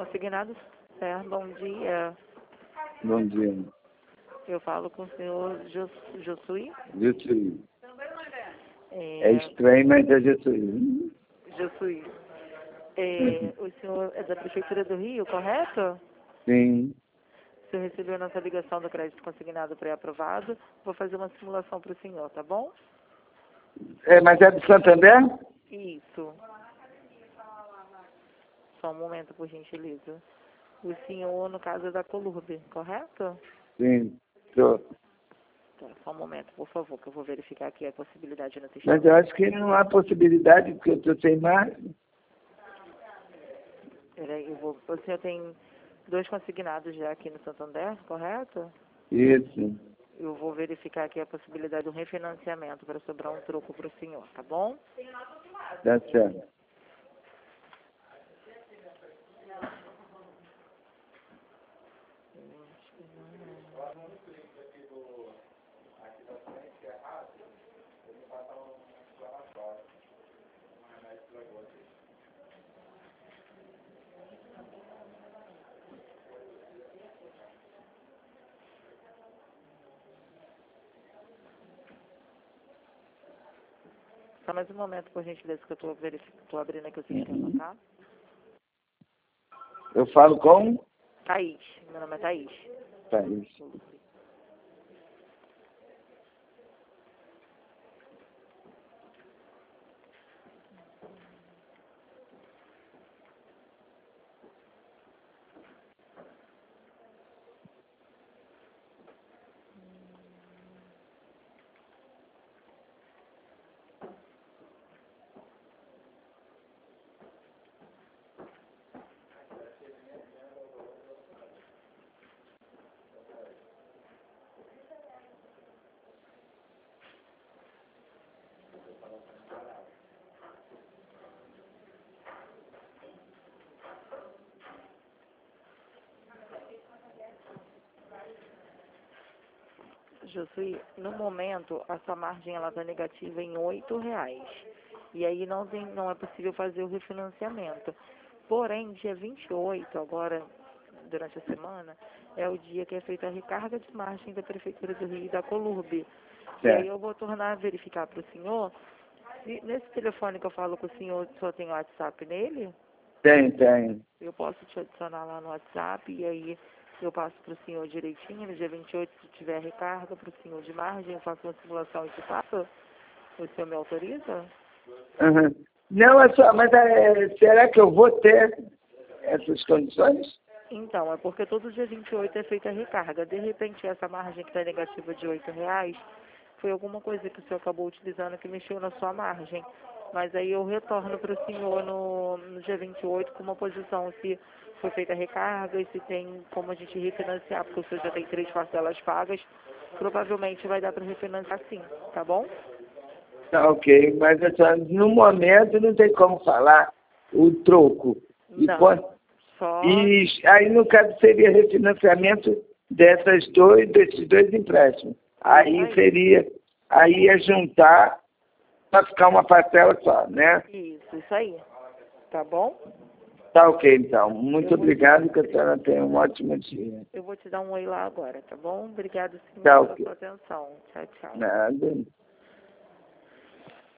Consignados? Bom dia. Bom dia. Eu falo com o senhor Josuí? Josuí. É estranho, mas é Josuí. Josuí. O senhor é da Prefeitura do Rio, correto? Sim. O senhor recebeu a nossa ligação do crédito consignado pré-aprovado. Vou fazer uma simulação para o senhor, tá bom? Mas é do Santander? Isso. Só um momento, por gentileza. O senhor, no caso, é da Colurbe, correto? Sim. Tô. Tá, só um momento, por favor, que eu vou verificar aqui a possibilidade no sistema. Mas eu acho que não há possibilidade, porque eu estou sem margem. Peraí, o senhor tem 2 consignados já aqui no Santander, correto? Isso. Eu vou verificar aqui a possibilidade do refinanciamento para sobrar um troco para o senhor, tá bom? Tá certo. Só mais um momento, por gentileza, que eu estou abrindo aqui o sistema, tá? Eu falo com? Thaís. Meu nome é Thaís. Thaís. Josuí, no momento, a sua margem ela está negativa em R$8. E aí não é possível fazer o refinanciamento. Porém, dia 28, agora, durante a semana, é o dia que é feita a recarga de margem da Prefeitura do Rio e da Colurbe. E aí eu vou tornar a verificar para o senhor, se nesse telefone que eu falo com o senhor tem WhatsApp nele? Tem. Eu posso te adicionar lá no WhatsApp e aí eu passo para o senhor direitinho. No dia 28, se tiver recarga para o senhor de margem, eu faço uma simulação e te passo. O senhor me autoriza? Uhum. Não, é só, mas será que eu vou ter essas condições? Então, é porque todo dia 28 é feita a recarga. De repente, essa margem que está negativa de R$8 foi alguma coisa que o senhor acabou utilizando que mexeu na sua margem. Mas aí eu retorno para o senhor no dia 28 com uma posição se foi feita a recarga e se tem como a gente refinanciar, porque o senhor já tem 3 parcelas pagas, provavelmente vai dar para refinanciar sim, tá bom? Tá ok, mas no momento não tem como falar o troco. Não, só... E aí, no caso, seria refinanciamento desses dois empréstimos. Aí ia juntar para ficar uma parcela só, né? Isso aí. Tá bom? Tá ok, então. Muito obrigado, que a senhora tenha um ótimo dia. Eu vou te dar um oi lá agora, tá bom? Obrigado, senhor, Tá pela ok. sua atenção. Tchau, tchau. Nada.